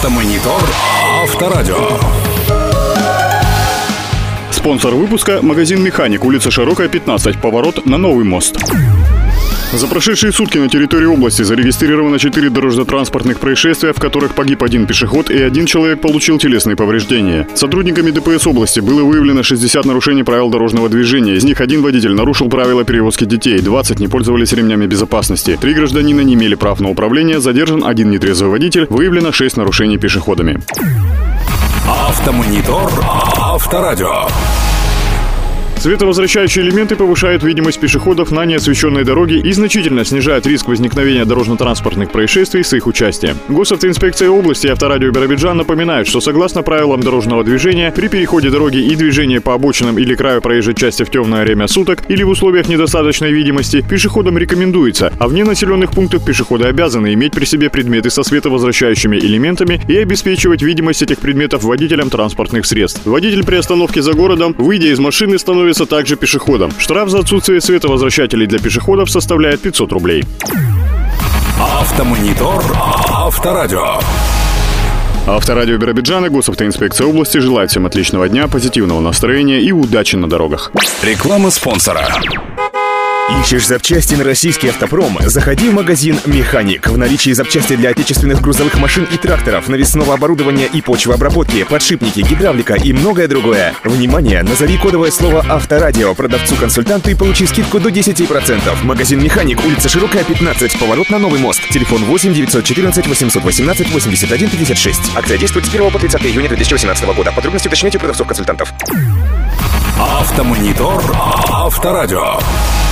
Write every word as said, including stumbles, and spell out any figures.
Автомонитор Авторадио. Спонсор выпуска – магазин «Механик», улица Широкая, пятнадцать, поворот на Новый мост. За прошедшие сутки на территории области зарегистрировано четыре дорожно-транспортных происшествия, в которых погиб один пешеход и один человек получил телесные повреждения. Сотрудниками ДПС области было выявлено шестьдесят нарушений правил дорожного движения. Из них один водитель нарушил правила перевозки детей, двадцать не пользовались ремнями безопасности. Три гражданина не имели прав на управление, задержан один нетрезвый водитель, выявлено шесть нарушений пешеходами. Автомонитор Авторадио. Световозвращающие элементы повышают видимость пешеходов на неосвещенной дороге и значительно снижают риск возникновения дорожно-транспортных происшествий с их участием. Госавтоинспекция области и Авторадио Биробиджан напоминают, что согласно правилам дорожного движения, при переходе дороги и движении по обочинам или краю проезжей части в темное время суток или в условиях недостаточной видимости, пешеходам рекомендуется, а вне населенных пунктов пешеходы обязаны иметь при себе предметы со световозвращающими элементами и обеспечивать видимость этих предметов водителям транспортных средств. Водитель при остановке за городом, выйдя из машины, становится также пешеходом. Штраф за отсутствие световозвращателей для пешеходов составляет пятьсот рублей. Автомонитор Авторадио. Авторадио Биробиджана, Госавтоинспекция области желает всем отличного дня, позитивного настроения и удачи на дорогах. Реклама спонсора. Ищешь запчасти на российский автопром? Заходи в магазин «Механик». В наличии запчасти для отечественных грузовых машин и тракторов, навесного оборудования и почвообработки, подшипники, гидравлика и многое другое. Внимание! Назови кодовое слово «Авторадио» продавцу-консультанту и получи скидку до десять процентов. Магазин «Механик», улица Широкая, пятнадцать, поворот на Новый мост. Телефон восемь девятьсот четырнадцать восемьсот восемнадцать восемьдесят один пятьдесят шесть. Акция действует с первого по тридцатое июня две тысячи восемнадцатого года. Подробности уточняйте у продавцов-консультантов. Автомонитор Авторадио.